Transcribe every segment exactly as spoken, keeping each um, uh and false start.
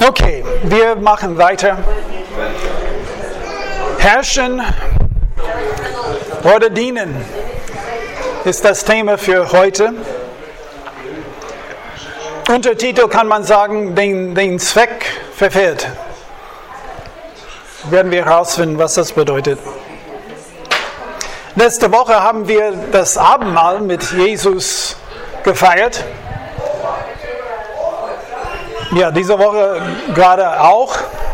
Okay, wir machen weiter. Herrschen oder dienen ist das Thema für heute. Untertitel kann man sagen, den, den Zweck verfehlt. Werden wir herausfinden, was das bedeutet. Letzte Woche haben wir das Abendmahl mit Jesus gefeiert. Ja, diese Woche gerade auch.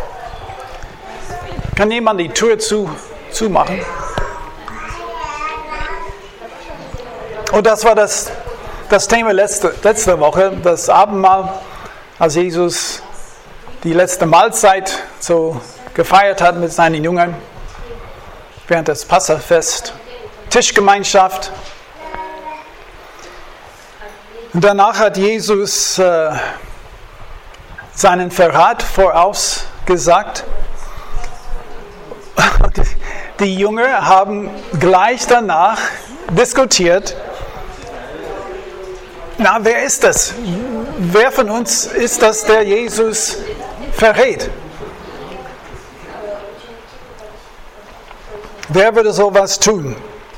Kann jemand die Tür zu, zumachen? Und das war das, das Thema letzte, letzte Woche, das Abendmahl, als Jesus die letzte Mahlzeit so gefeiert hat mit seinen Jüngern während des Passafest. Tischgemeinschaft. Und danach hat Jesus äh, seinen Verrat vorausgesagt. Die Jünger haben gleich danach diskutiert, na, wer ist das? Wer von uns ist das, der Jesus verrät? Wer würde sowas tun?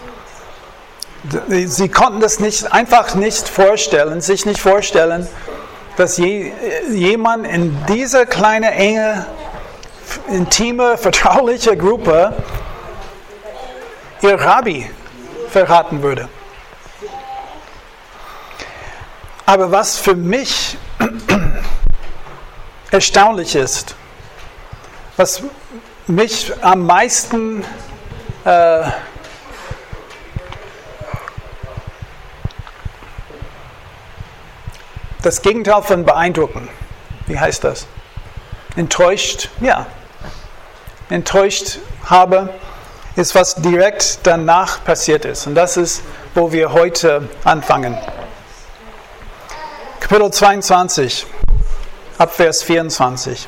Sie konnten das nicht, einfach nicht vorstellen, sich nicht vorstellen, dass je, jemand in dieser kleinen, enge, intime, vertrauliche Gruppe ihr Rabbi verraten würde. Aber was für mich erstaunlich ist, was mich am meisten äh, das Gegenteil von beeindrucken. Wie heißt das? Enttäuscht, ja. Enttäuscht habe, ist, was direkt danach passiert ist. Und das ist, wo wir heute anfangen. Kapitel zweiundzwanzig, ab Vers vierundzwanzig.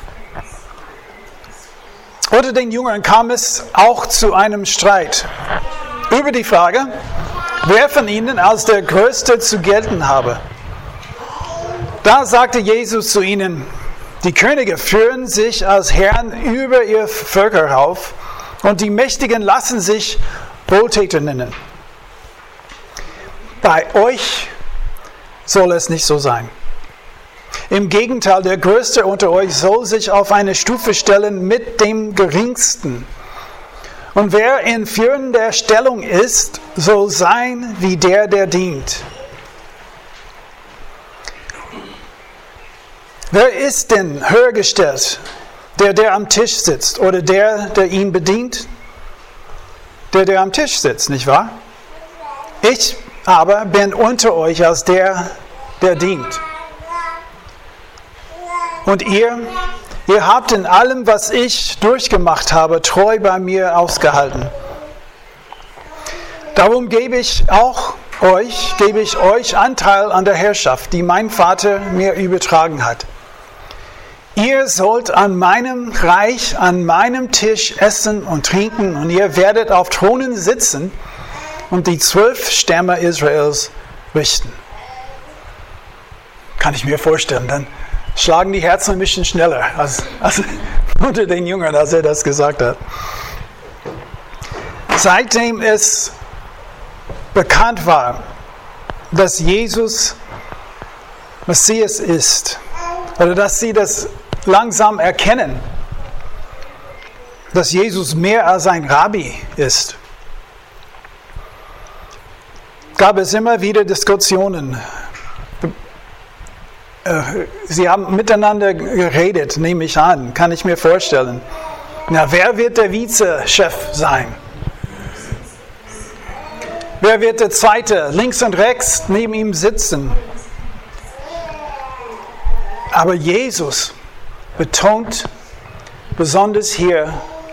Unter den Jüngern kam es auch zu einem Streit über die Frage, wer von ihnen als der Größte zu gelten habe. Da sagte Jesus zu ihnen, die Könige führen sich als Herren über ihr Völker auf und die Mächtigen lassen sich Wohltäter nennen. Bei euch soll es nicht so sein. Im Gegenteil, der Größte unter euch soll sich auf eine Stufe stellen mit dem Geringsten. Und wer in führender Stellung ist, soll sein wie der, der dient. Wer ist denn höher gestellt? Der, der am Tisch sitzt oder der, der ihn bedient? Der, der am Tisch sitzt, nicht wahr? Ich aber bin unter euch als der, der dient. Und ihr, ihr habt in allem, was ich durchgemacht habe, treu bei mir ausgehalten. Darum gebe ich auch euch, gebe ich euch Anteil an der Herrschaft, die mein Vater mir übertragen hat. Ihr sollt an meinem Reich, an meinem Tisch essen und trinken und ihr werdet auf Thronen sitzen und die zwölf Stämme Israels richten. Kann ich mir vorstellen, dann schlagen die Herzen ein bisschen schneller als, als unter den Jüngern, als er das gesagt hat. Seitdem es bekannt war, dass Jesus Messias ist, oder dass sie das langsam erkennen, dass Jesus mehr als ein Rabbi ist, gab es immer wieder Diskussionen. Sie haben miteinander geredet, nehme ich an, kann ich mir vorstellen. Na, wer wird der Vizechef sein? Wer wird der Zweite, links und rechts neben ihm sitzen? Aber Jesus betont besonders hier,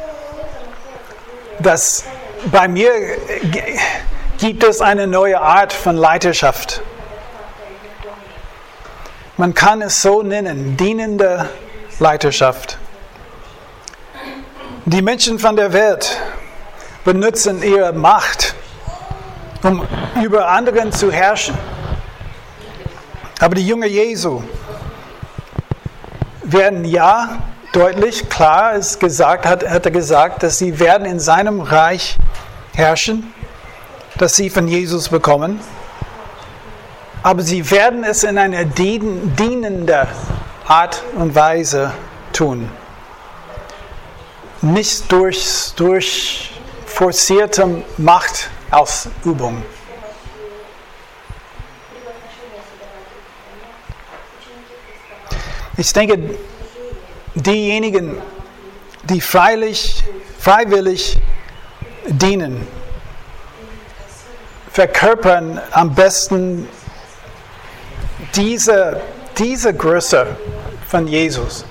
dass bei mir gibt es eine neue Art von Leiterschaft. Man kann es so nennen, dienende Leiterschaft. Die Menschen von der Welt benutzen ihre Macht, um über anderen zu herrschen. Aber die Jünger Jesu, werden ja deutlich, klar ist gesagt, hat, hat er gesagt, dass sie werden in seinem Reich herrschen, das sie von Jesus bekommen. Aber sie werden es in einer dien, dienender Art und Weise tun. Nicht durch, durch forcierte Machtausübung. Ich denke, diejenigen, die freilich, freiwillig dienen, verkörpern am besten diese, diese Größe von Jesus.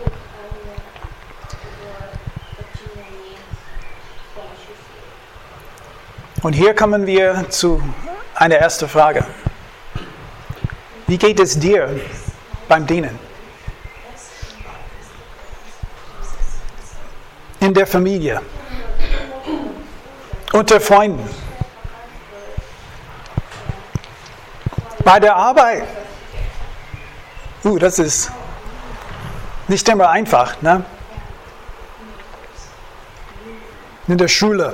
Und hier kommen wir zu einer ersten Frage. Wie geht es dir beim Dienen? In der Familie, unter Freunden, bei der Arbeit. Uh, das ist nicht immer einfach, ne? In der Schule.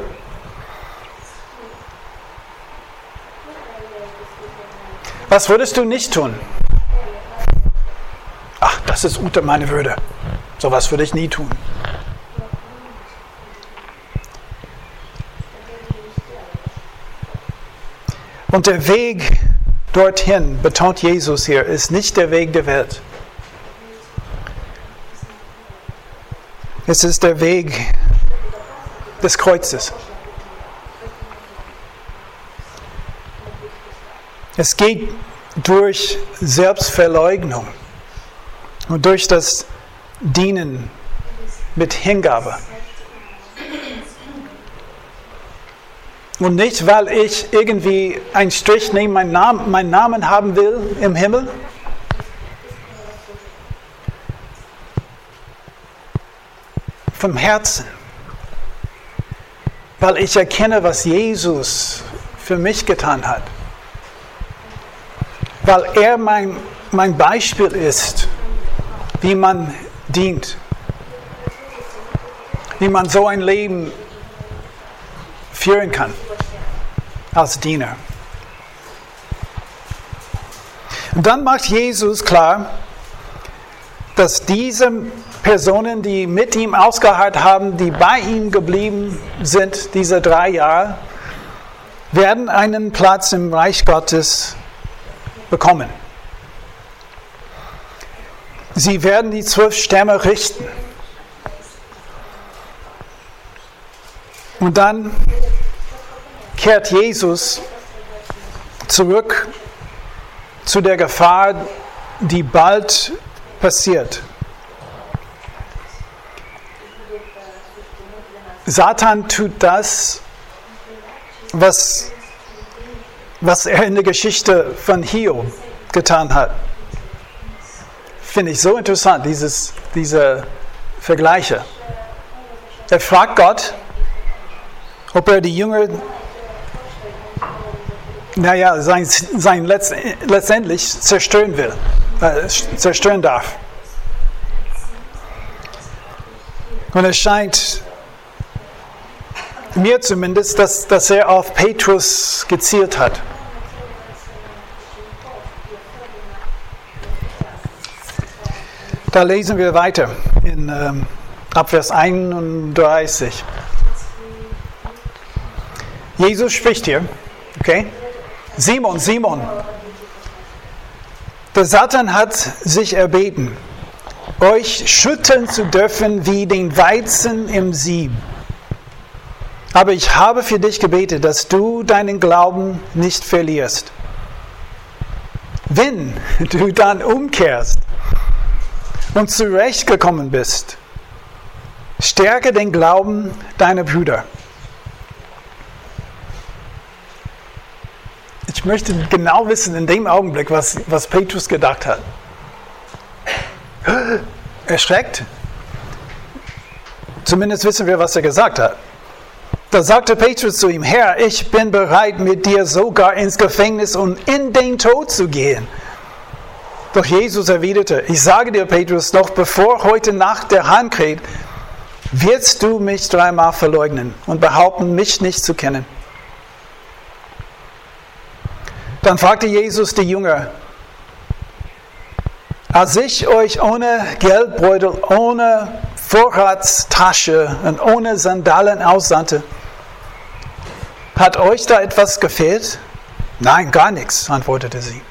Was würdest du nicht tun? Ach, das ist unter meine Würde. So was würde ich nie tun. Und der Weg dorthin, betont Jesus hier, ist nicht der Weg der Welt. Es ist der Weg des Kreuzes. Es geht durch Selbstverleugnung und durch das Dienen mit Hingabe. Und nicht, weil ich irgendwie einen Strich neben meinen Namen, meinen Namen haben will im Himmel. Vom Herzen. Weil ich erkenne, was Jesus für mich getan hat. Weil er mein, mein Beispiel ist, wie man dient. Wie man so ein Leben führen kann. Als Diener. Und dann macht Jesus klar, dass diese Personen, die mit ihm ausgeharrt haben, die bei ihm geblieben sind, diese drei Jahre, werden einen Platz im Reich Gottes bekommen. Sie werden die zwölf Stämme richten. Und dann kehrt Jesus zurück zu der Gefahr, die bald passiert. Satan tut das, was, was er in der Geschichte von Hiob getan hat. Finde ich so interessant, dieses, diese Vergleiche. Er fragt Gott, ob er die Jünger, naja, sein, sein Letzt, letztendlich zerstören will, äh, zerstören darf. Und es scheint mir zumindest, dass, dass er auf Petrus gezielt hat. Da lesen wir weiter in ähm, ab Vers einunddreißig. Jesus spricht hier, okay? Simon, Simon, der Satan hat sich erbeten, euch schütteln zu dürfen wie den Weizen im Sieb. Aber ich habe für dich gebetet, dass du deinen Glauben nicht verlierst. Wenn du dann umkehrst und zurechtgekommen bist, stärke den Glauben deiner Brüder. Ich möchte genau wissen in dem Augenblick, was, was Petrus gedacht hat. Erschreckt? Zumindest wissen wir, was er gesagt hat. Da sagte Petrus zu ihm, Herr, ich bin bereit, mit dir sogar ins Gefängnis und in den Tod zu gehen. Doch Jesus erwiderte, ich sage dir, Petrus, noch bevor heute Nacht der Hahn kräht, wirst du mich dreimal verleugnen und behaupten, mich nicht zu kennen. Dann fragte Jesus die Jünger, als ich euch ohne Geldbeutel, ohne Vorratstasche und ohne Sandalen aussandte, hat euch da etwas gefehlt? Nein, gar nichts, antwortete sie.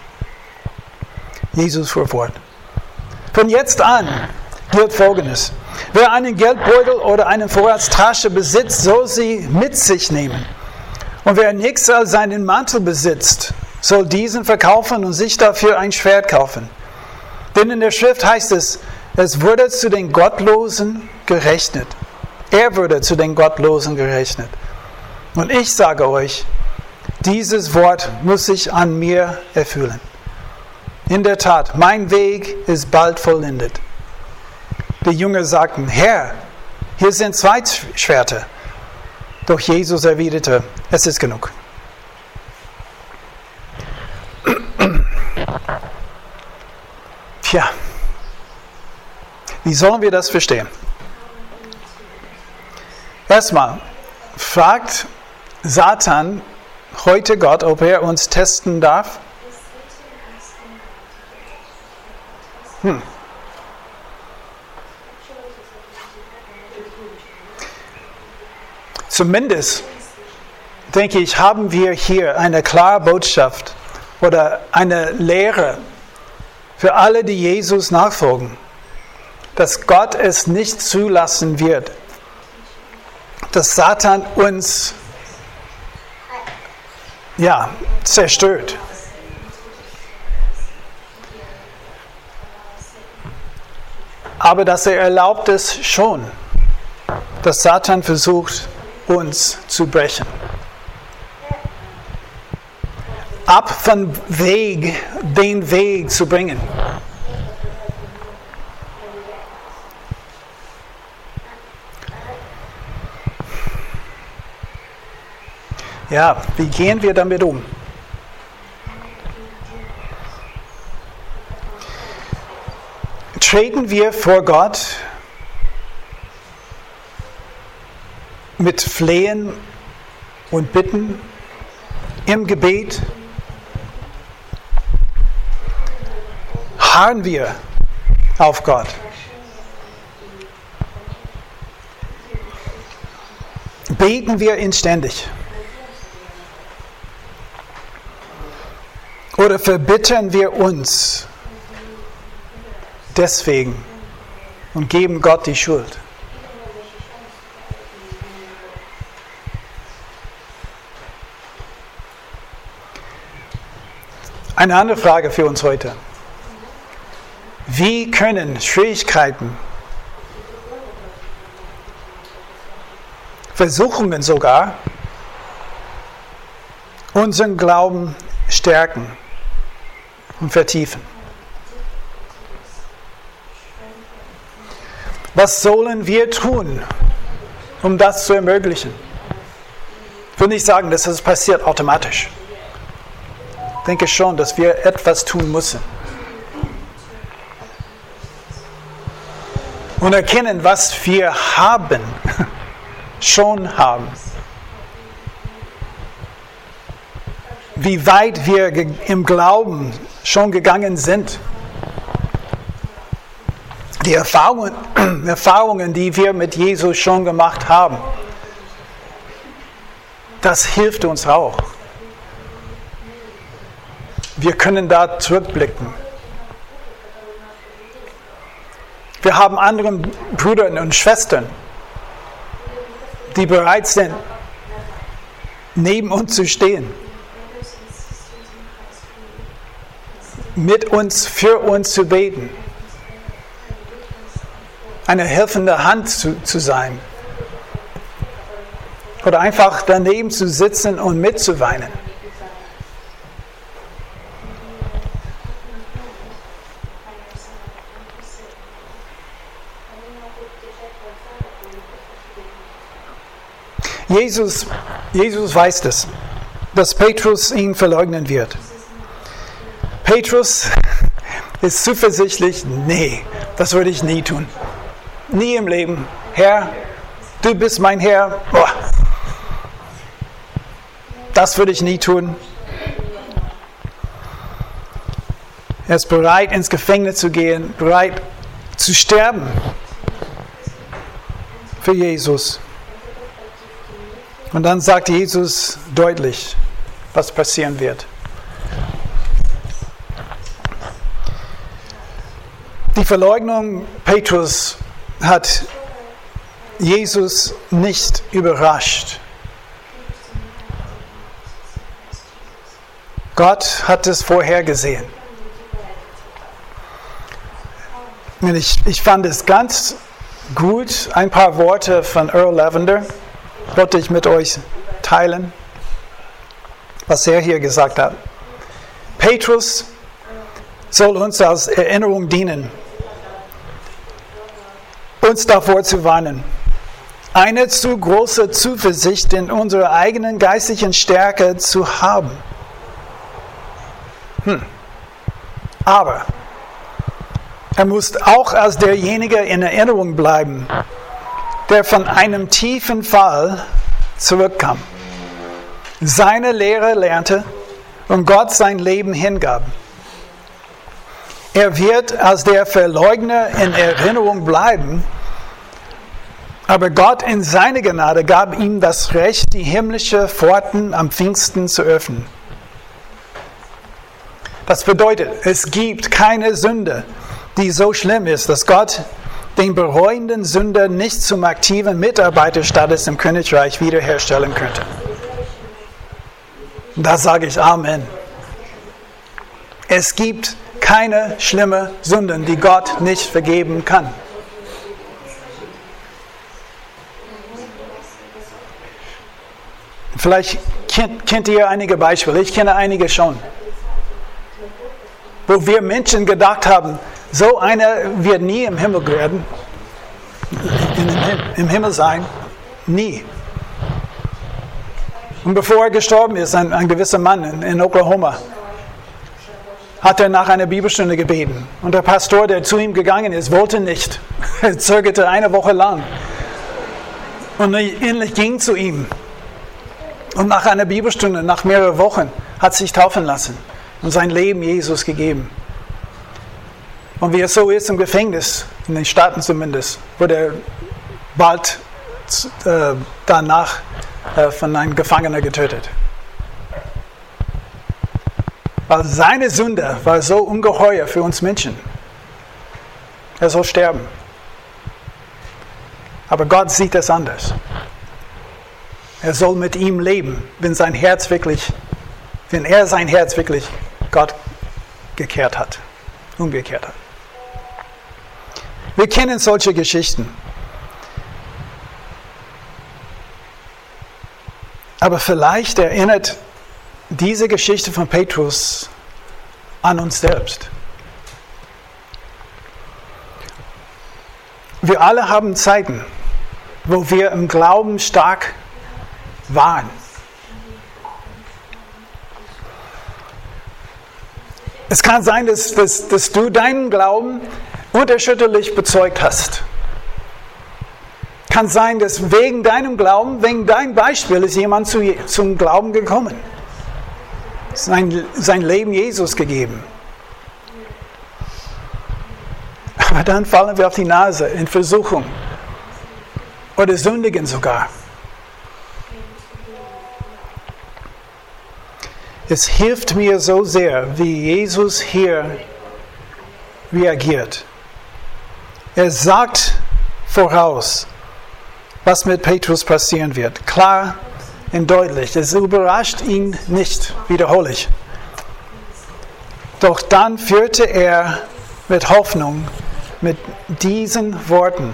Jesus fuhr fort. Von jetzt an gilt Folgendes. Wer einen Geldbeutel oder eine Vorratstasche besitzt, soll sie mit sich nehmen. Und wer nichts als seinen Mantel besitzt, soll diesen verkaufen und sich dafür ein Schwert kaufen. Denn in der Schrift heißt es, es wurde zu den Gottlosen gerechnet. Er wurde zu den Gottlosen gerechnet. Und ich sage euch, dieses Wort muss sich an mir erfüllen. In der Tat, mein Weg ist bald vollendet. Die Jünger sagten, Herr, hier sind zwei Schwerter. Doch Jesus erwiderte, es ist genug. Tja, wie sollen wir das verstehen? Erstmal, fragt Satan heute Gott, ob er uns testen darf? Hm. Zumindest, denke ich, haben wir hier eine klare Botschaft oder eine Lehre für alle, die Jesus nachfolgen, dass Gott es nicht zulassen wird, dass Satan uns ja, zerstört. Aber dass er erlaubt es schon, dass Satan versucht, uns zu brechen. Ab vom Weg, den Weg zu bringen. Ja, wie gehen wir damit um? Treten wir vor Gott mit Flehen und Bitten im Gebet? Harren wir auf Gott? Beten wir inständig? Oder verbittern wir uns deswegen und geben Gott die Schuld? Eine andere Frage für uns heute. Wie können Schwierigkeiten, Versuchungen sogar, unseren Glauben stärken und vertiefen? Was sollen wir tun, um das zu ermöglichen? Ich will nicht sagen, dass es passiert automatisch. Ich denke schon, dass wir etwas tun müssen. Und erkennen, was wir haben, schon haben. Wie weit wir im Glauben schon gegangen sind. Die Erfahrungen, Erfahrungen, die wir mit Jesus schon gemacht haben, das hilft uns auch. Wir können da zurückblicken. Wir haben andere Brüder und Schwestern, die bereit sind, neben uns zu stehen, mit uns, für uns zu beten, eine helfende Hand zu, zu sein oder einfach daneben zu sitzen und mitzuweinen. Jesus, Jesus weiß das, dass Petrus ihn verleugnen wird. Petrus ist zuversichtlich, nee, das würde ich nie tun. Nie im Leben. Herr, du bist mein Herr. Boah. Das würde ich nie tun. Er ist bereit, ins Gefängnis zu gehen, bereit zu sterben für Jesus. Und dann sagt Jesus deutlich, was passieren wird. Die Verleugnung Petrus hat Jesus nicht überrascht. Gott hat es vorhergesehen. Ich, ich fand es ganz gut, ein paar Worte von Earl Lavender wollte ich mit euch teilen, was er hier gesagt hat. Petrus soll uns als Erinnerung dienen, uns davor zu warnen, eine zu große Zuversicht in unserer eigenen geistlichen Stärke zu haben. Hm. Aber er muss auch als derjenige in Erinnerung bleiben, der von einem tiefen Fall zurückkam, seine Lehre lernte und Gott sein Leben hingab. Er wird als der Verleugner in Erinnerung bleiben, aber Gott in seiner Gnade gab ihm das Recht, die himmlischen Pforten am Pfingsten zu öffnen. Das bedeutet, es gibt keine Sünde, die so schlimm ist, dass Gott den bereuenden Sünder nicht zum aktiven Mitarbeiterstatus im Königreich wiederherstellen könnte. Da sage ich Amen. Es gibt keine schlimmen Sünden, die Gott nicht vergeben kann. Vielleicht kennt, kennt ihr einige Beispiele, ich kenne einige schon, wo wir Menschen gedacht haben, so einer wird nie im Himmel werden, im Himmel sein, nie. Und bevor er gestorben ist, ein, ein gewisser Mann in, in Oklahoma, hat er nach einer Bibelstunde gebeten. Und der Pastor, der zu ihm gegangen ist, wollte nicht. Er zögerte eine Woche lang. Und endlich ging zu ihm. Und nach einer Bibelstunde, nach mehreren Wochen, hat sich taufen lassen und sein Leben Jesus gegeben. Und wie es so ist im Gefängnis, in den Staaten zumindest, wurde er bald äh, danach äh, von einem Gefangener getötet. Weil seine Sünde war so ungeheuer für uns Menschen. Er soll sterben. Aber Gott sieht es anders. Er soll mit ihm leben, wenn sein Herz wirklich, wenn er sein Herz wirklich Gott gekehrt hat, umgekehrt hat. Wir kennen solche Geschichten. Aber vielleicht erinnert diese Geschichte von Petrus an uns selbst. Wir alle haben Zeiten, wo wir im Glauben stark waren. Es kann sein, dass, dass, dass du deinen Glauben unerschütterlich bezeugt hast. Kann sein, dass wegen deinem Glauben, wegen deinem Beispiel ist jemand zu, zum Glauben gekommen. Sein, sein Leben Jesus gegeben. Aber dann fallen wir auf die Nase in Versuchung oder sündigen sogar. Es hilft mir so sehr, wie Jesus hier reagiert. Er sagt voraus, was mit Petrus passieren wird. Klar und deutlich. Es überrascht ihn nicht, wiederhole ich. Doch dann führte er mit Hoffnung mit diesen Worten.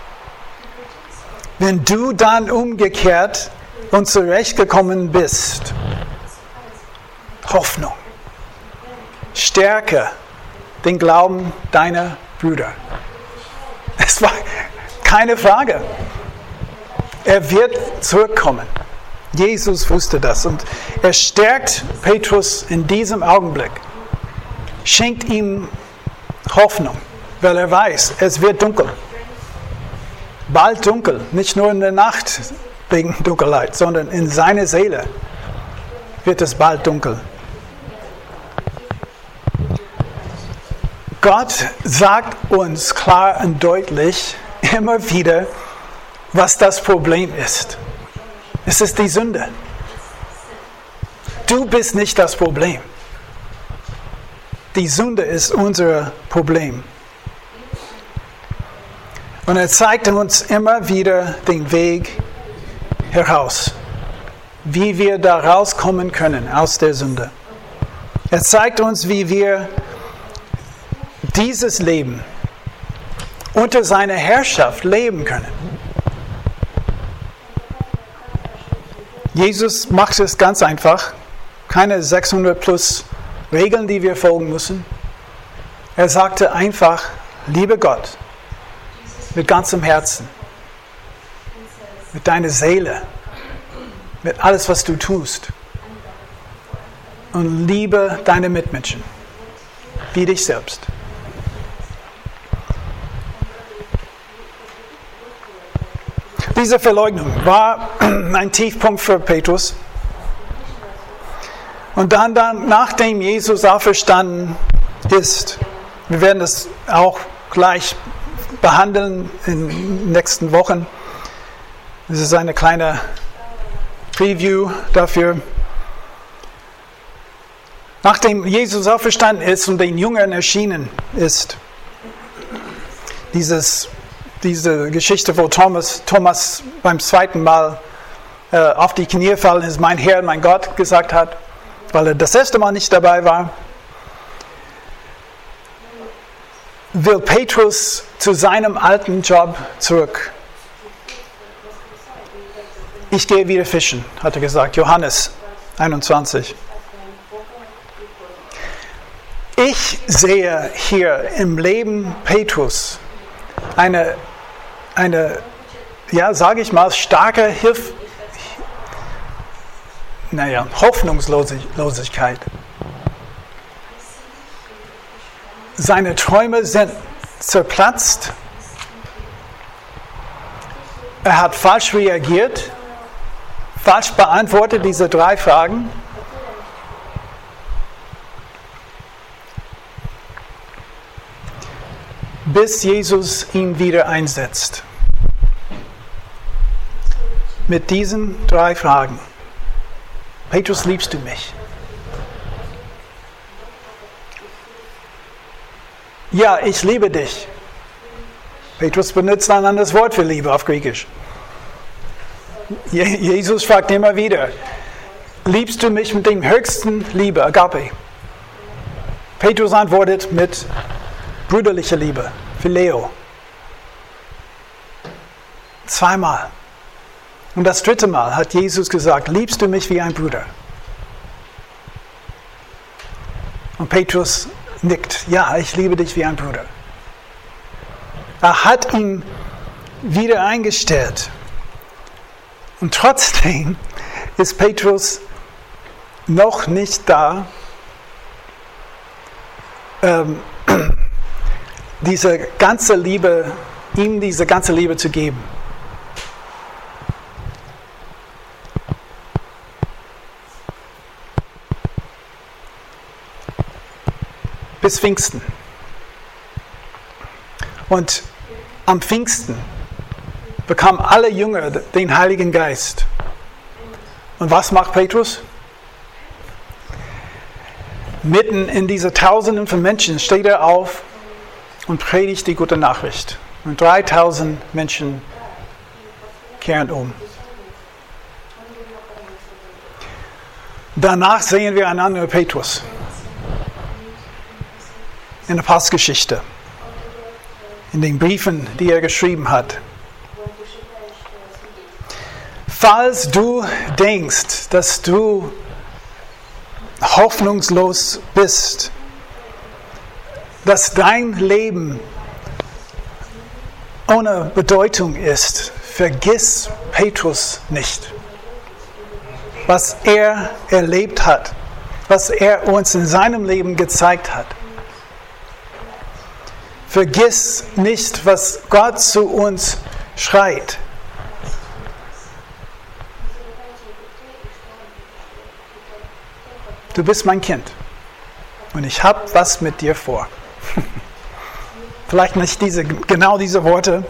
Wenn du dann umgekehrt und zurechtgekommen bist, Hoffnung, stärke den Glauben deiner Brüder. Es war keine Frage. Er wird zurückkommen. Jesus wusste das und er stärkt Petrus in diesem Augenblick, schenkt ihm Hoffnung, weil er weiß, es wird dunkel. Bald dunkel, nicht nur in der Nacht wegen Dunkelheit, sondern in seiner Seele wird es bald dunkel. Gott sagt uns klar und deutlich immer wieder, was das Problem ist. Es ist die Sünde. Du bist nicht das Problem. Die Sünde ist unser Problem. Und er zeigt uns immer wieder den Weg heraus, wie wir da rauskommen können aus der Sünde. Er zeigt uns, wie wir dieses Leben unter seiner Herrschaft leben können. Jesus macht es ganz einfach. Keine sechshundert plus Regeln, die wir folgen müssen. Er sagte einfach, liebe Gott, mit ganzem Herzen, mit deiner Seele, mit alles, was du tust. Und liebe deine Mitmenschen, wie dich selbst. Diese Verleugnung war ein Tiefpunkt für Petrus. Und dann, dann, nachdem Jesus auferstanden ist, wir werden das auch gleich behandeln in den nächsten Wochen. Das ist eine kleine Preview dafür. Nachdem Jesus auferstanden ist und den Jüngern erschienen ist, dieses, diese Geschichte, wo Thomas, Thomas beim zweiten Mal äh, auf die Knie gefallen ist, mein Herr, mein Gott gesagt hat, weil er das erste Mal nicht dabei war, will Petrus zu seinem alten Job zurück. Ich gehe wieder fischen, hat er gesagt. Johannes einundzwanzig. Ich sehe hier im Leben Petrus eine, eine ja, sage ich mal, starke Hilf, naja, Hoffnungslosigkeit. Seine Träume sind zerplatzt. Er hat falsch reagiert, falsch beantwortet diese drei Fragen. Bis Jesus ihn wieder einsetzt. Mit diesen drei Fragen. Petrus, liebst du mich? Ja, ich liebe dich. Petrus benutzt ein anderes Wort für Liebe auf Griechisch. Jesus fragt immer wieder, liebst du mich mit dem höchsten Liebe, Agape? Petrus antwortet mit brüderlicher Liebe, Phileo. Zweimal. Und das dritte Mal hat Jesus gesagt, liebst du mich wie ein Bruder? Und Petrus nickt, ja, ich liebe dich wie ein Bruder. Er hat ihn wieder eingestellt. Und trotzdem ist Petrus noch nicht da, ähm, diese ganze Liebe, ihm diese ganze Liebe zu geben. Bis Pfingsten. Und am Pfingsten bekamen alle Jünger den Heiligen Geist. Und was macht Petrus? Mitten in diese Tausenden von Menschen steht er auf und predigt die gute Nachricht. Und dreitausend Menschen kehren um. Danach sehen wir einen anderen Petrus. In der Apostelgeschichte, in den Briefen, die er geschrieben hat. Falls du denkst, dass du hoffnungslos bist, dass dein Leben ohne Bedeutung ist, vergiss Petrus nicht. Was er erlebt hat, was er uns in seinem Leben gezeigt hat. vergiss nicht, was Gott zu uns schreit. Du bist mein Kind und ich habe was mit dir vor. Vielleicht nicht diese, genau diese Worte.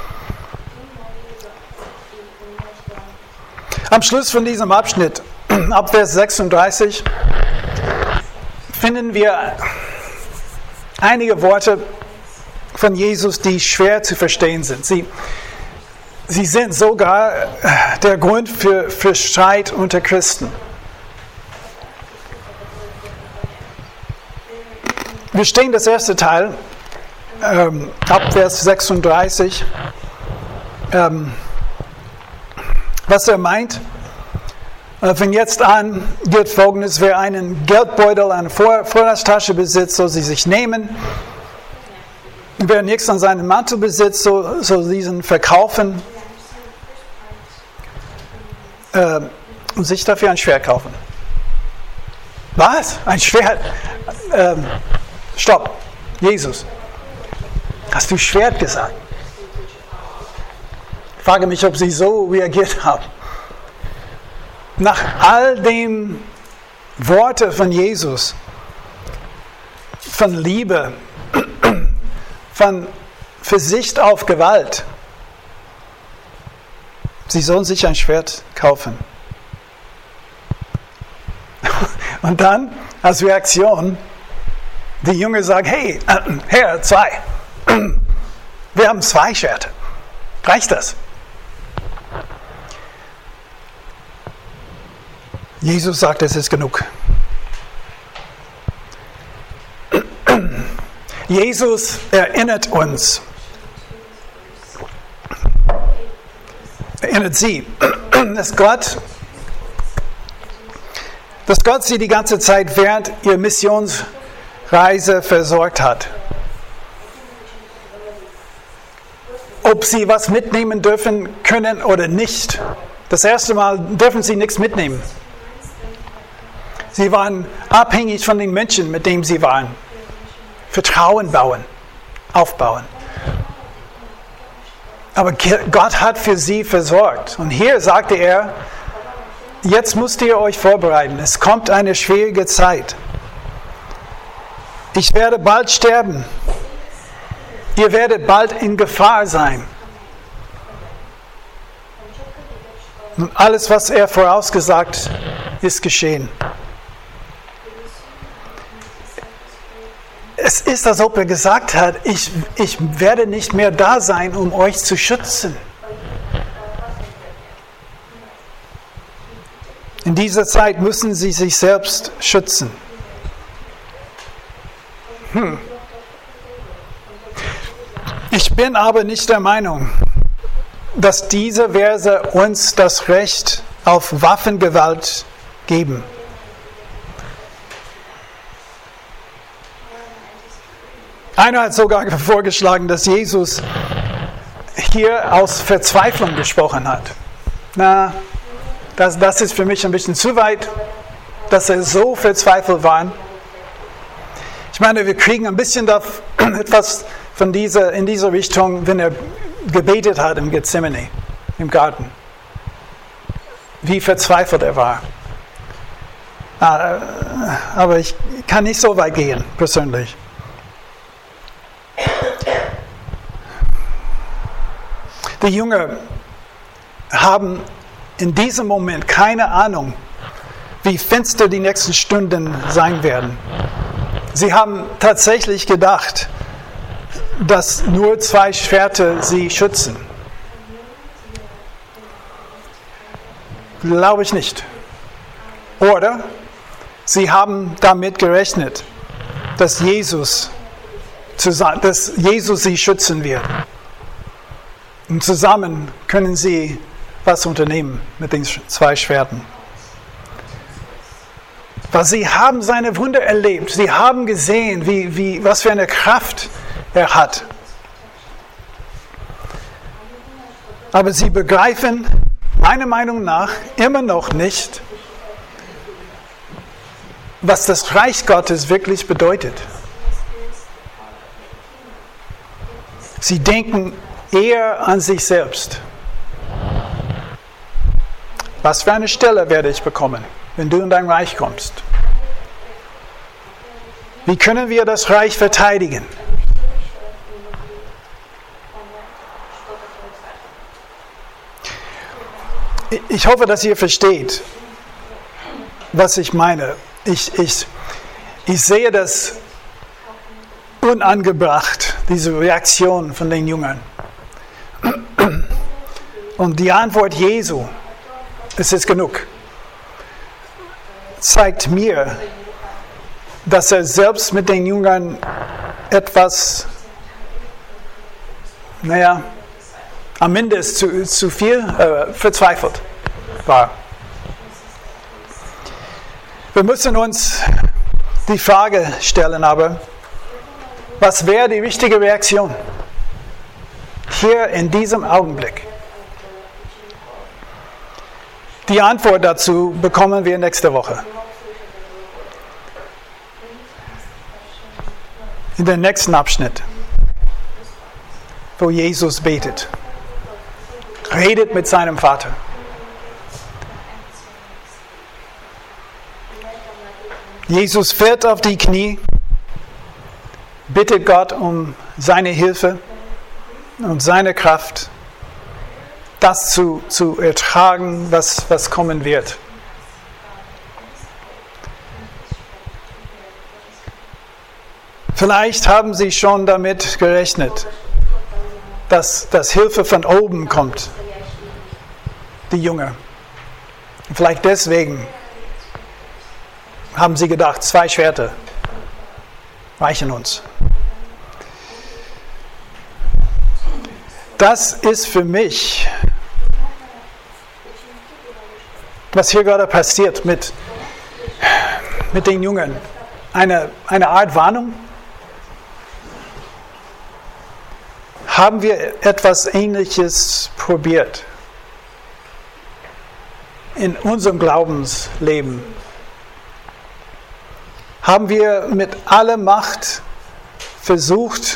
Am Schluss von diesem Abschnitt, ab Vers sechsunddreißig, finden wir einige Worte von Jesus, die schwer zu verstehen sind. Sie, sie sind sogar der Grund für, für Streit unter Christen. Wir stehen das erste Teil, ähm, ab Vers sechsunddreißig, ähm, was er meint. Äh, von jetzt an gilt Folgendes: Wer einen Geldbeutel, eine Vor- Vorratstasche besitzt, soll sie sich nehmen. Wer nichts an seinem Mantel besitzt, soll, soll diesen verkaufen äh, und sich dafür ein Schwert kaufen. Was? Ein Schwert? Ähm, Stopp, Jesus, hast du Schwert gesagt? Ich frage mich, ob sie so reagiert haben. Nach all den Worten von Jesus, von Liebe, von Verzicht auf Gewalt, sie sollen sich ein Schwert kaufen. Und dann, als Reaktion, die Jünger sagen: Hey, äh, Herr, zwei. Wir haben zwei Schwerter. Reicht das? Jesus sagt, es ist genug. Jesus erinnert uns, erinnert sie, dass Gott, dass Gott sie die ganze Zeit während ihrer Missionsreise versorgt hat. Ob sie was mitnehmen dürfen können oder nicht. Das erste Mal dürfen sie nichts mitnehmen. Sie waren abhängig von den Menschen, mit denen sie waren. Vertrauen bauen, aufbauen. Aber Gott hat für sie versorgt. Und hier sagte er: Jetzt müsst ihr euch vorbereiten. Es kommt eine schwierige Zeit. Ich werde bald sterben. Ihr werdet bald in Gefahr sein. Und alles, was er vorausgesagt, ist geschehen. Es ist, als ob er gesagt hat, ich, ich werde nicht mehr da sein, um euch zu schützen. In dieser Zeit müssen sie sich selbst schützen. Hm. Ich bin aber nicht der Meinung, dass diese Verse uns das Recht auf Waffengewalt geben. Einer hat sogar vorgeschlagen, dass Jesus hier aus Verzweiflung gesprochen hat. Na, das, das ist für mich ein bisschen zu weit, dass er so verzweifelt war. Ich meine, wir kriegen ein bisschen da, etwas von dieser, in dieser Richtung, wenn er gebetet hat im Gethsemane, im Garten. Wie verzweifelt er war. Aber ich kann nicht so weit gehen, persönlich. Die Jünger haben in diesem Moment keine Ahnung, wie finster die nächsten Stunden sein werden. Sie haben tatsächlich gedacht, dass nur zwei Schwerter sie schützen. Glaube ich nicht. Oder sie haben damit gerechnet, dass Jesus, dass Jesus sie schützen wird. Und zusammen können sie was unternehmen mit den zwei Schwertern. Weil sie haben seine Wunder erlebt. Sie haben gesehen, wie, wie, was für eine Kraft er hat. Aber sie begreifen, meiner Meinung nach, immer noch nicht, was das Reich Gottes wirklich bedeutet. Sie denken eher an sich selbst. Was für eine Stelle werde ich bekommen, wenn du in dein Reich kommst? Wie können wir das Reich verteidigen? Ich hoffe, dass ihr versteht, was ich meine. Ich, ich, ich sehe das unangebracht, diese Reaktion von den Jüngern. Und die Antwort Jesu, es ist genug, zeigt mir, dass er selbst mit den Jüngern etwas, naja, am Ende ist zu, zu viel äh, verzweifelt war. Wir müssen uns die Frage stellen, aber was wäre die richtige Reaktion hier in diesem Augenblick? Die Antwort dazu bekommen wir nächste Woche. In dem nächsten Abschnitt, wo Jesus betet, redet mit seinem Vater. Jesus fällt auf die Knie, bittet Gott um seine Hilfe und seine Kraft, das zu, zu ertragen, was, was kommen wird. Vielleicht haben Sie schon damit gerechnet, dass, dass Hilfe von oben kommt, die Jünger. Vielleicht deswegen haben Sie gedacht, zwei Schwerter reichen uns. Das ist für mich, was hier gerade passiert mit, mit den Jüngern, eine, eine Art Warnung. Haben wir etwas Ähnliches probiert in unserem Glaubensleben? Haben wir mit aller Macht versucht,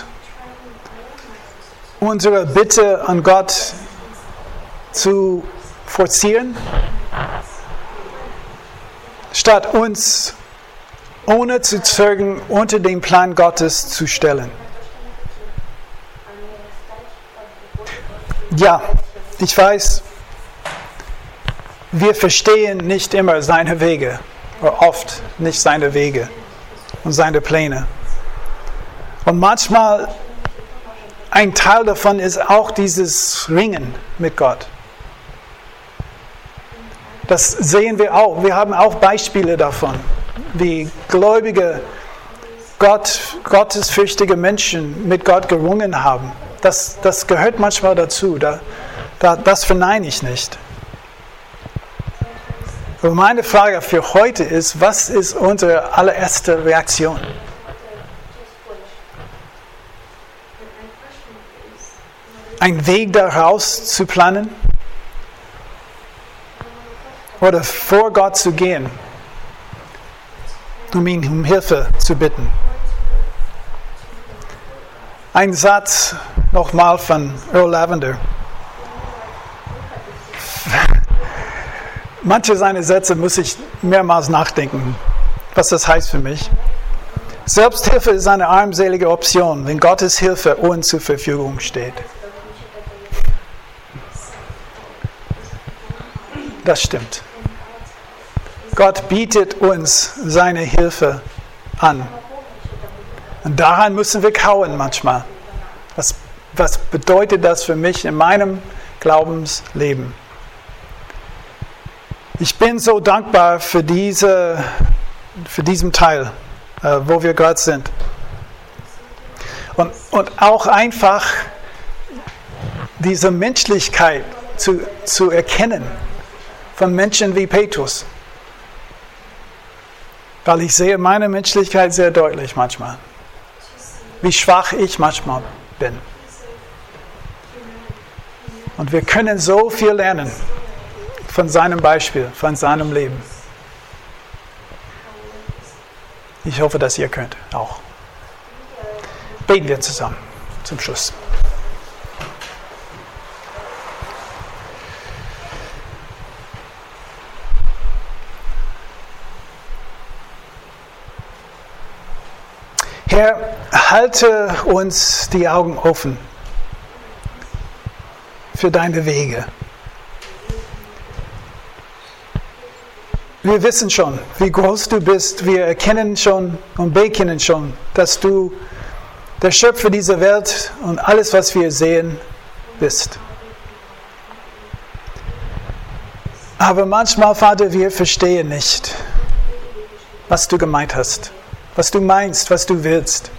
unsere Bitte an Gott zu forcieren, statt uns ohne zu zögern unter den Plan Gottes zu stellen? Ja, ich weiß, wir verstehen nicht immer seine Wege, oder oft nicht seine Wege und seine Pläne. Und manchmal, ein Teil davon ist auch dieses Ringen mit Gott. Das sehen wir auch. Wir haben auch Beispiele davon, wie gläubige, Gott, gottesfürchtige Menschen mit Gott gerungen haben. Das, das gehört manchmal dazu. Da, da, das verneine ich nicht. Aber meine Frage für heute ist, was ist unsere allererste Reaktion? Einen Weg daraus zu planen? Oder vor Gott zu gehen, um ihn um Hilfe zu bitten? Ein Satz nochmal von Earl Lavender. Manche seiner Sätze muss ich mehrmals nachdenken, was das heißt für mich. Selbsthilfe ist eine armselige Option, wenn Gottes Hilfe uns zur Verfügung steht. Das stimmt. Gott bietet uns seine Hilfe an. Und daran müssen wir kauen manchmal. Was, was bedeutet das für mich in meinem Glaubensleben? Ich bin so dankbar für, diese, für diesen Teil, äh, wo wir gerade sind. Und, und auch einfach diese Menschlichkeit zu, zu erkennen von Menschen wie Petrus. Weil ich sehe meine Menschlichkeit sehr deutlich manchmal. Wie schwach ich manchmal bin. Und wir können so viel lernen von seinem Beispiel, von seinem Leben. Ich hoffe, dass ihr könnt auch. Beten wir zusammen zum Schluss. Herr, halte uns die Augen offen für deine Wege. Wir wissen schon, wie groß du bist. Wir erkennen schon und bekennen schon, dass du der Schöpfer dieser Welt und alles, was wir sehen, bist. Aber manchmal, Vater, wir verstehen nicht, was du gemeint hast, was du meinst, was du willst.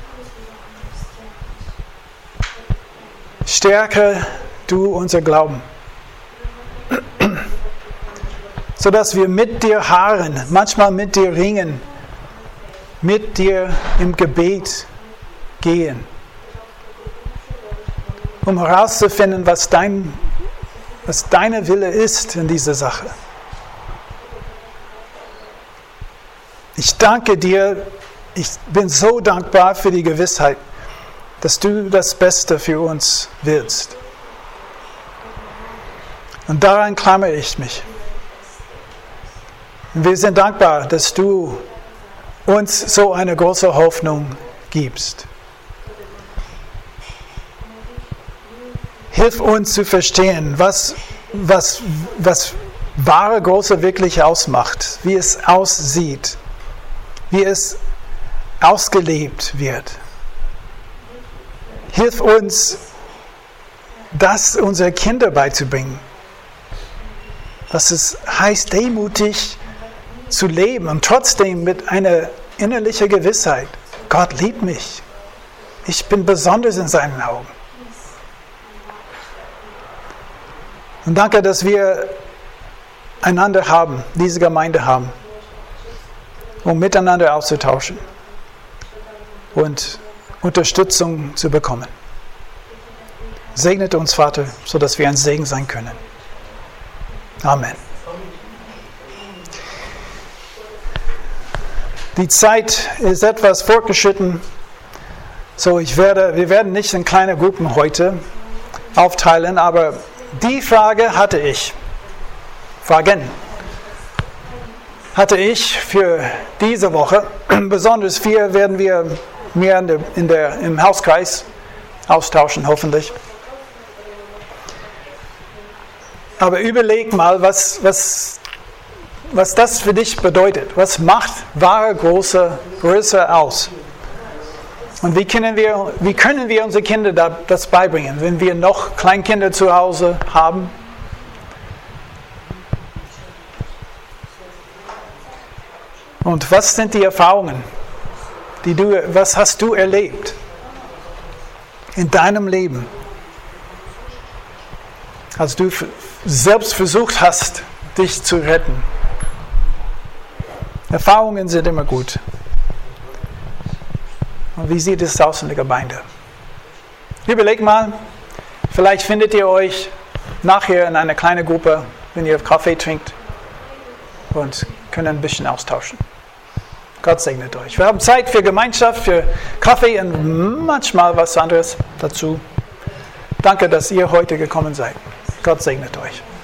Stärke du unser Glauben, sodass wir mit dir harren, manchmal mit dir ringen, mit dir im Gebet gehen, um herauszufinden, was dein, was deine Wille ist in dieser Sache. Ich danke dir, ich bin so dankbar für die Gewissheit, dass du das Beste für uns willst. Und daran klammere ich mich. Und wir sind dankbar, dass du uns so eine große Hoffnung gibst. Hilf uns zu verstehen, was, was, was wahre Große wirklich ausmacht, wie es aussieht, wie es ausgelebt wird. Hilf uns, das unseren Kindern beizubringen. Was es heißt, demütig zu leben und trotzdem mit einer innerlichen Gewissheit. Gott liebt mich. Ich bin besonders in seinen Augen. Und danke, dass wir einander haben, diese Gemeinde haben, um miteinander auszutauschen und Unterstützung zu bekommen. Segnet uns, Vater, sodass wir ein Segen sein können. Amen. Die Zeit ist etwas fortgeschritten, so ich werde, wir werden nicht in kleine Gruppen heute aufteilen, aber die Frage hatte ich, Fragen, hatte ich für diese Woche. Besonders vier werden wir mehr in der, in der, im Hauskreis austauschen, hoffentlich. Aber überleg mal, was, was, was das für dich bedeutet. Was macht wahre große Größe aus? Und wie können wir, wie können wir unsere Kinder das beibringen, wenn wir noch Kleinkinder zu Hause haben? Und was sind die Erfahrungen, die du, was hast du erlebt in deinem Leben, als du selbst versucht hast, dich zu retten? Erfahrungen sind immer gut. Und wie sieht es aus in der Gemeinde? Überleg mal, vielleicht findet ihr euch nachher in einer kleinen Gruppe, wenn ihr Kaffee trinkt, und können ein bisschen austauschen. Gott segnet euch. Wir haben Zeit für Gemeinschaft, für Kaffee und manchmal was anderes dazu. Danke, dass ihr heute gekommen seid. Gott segnet euch.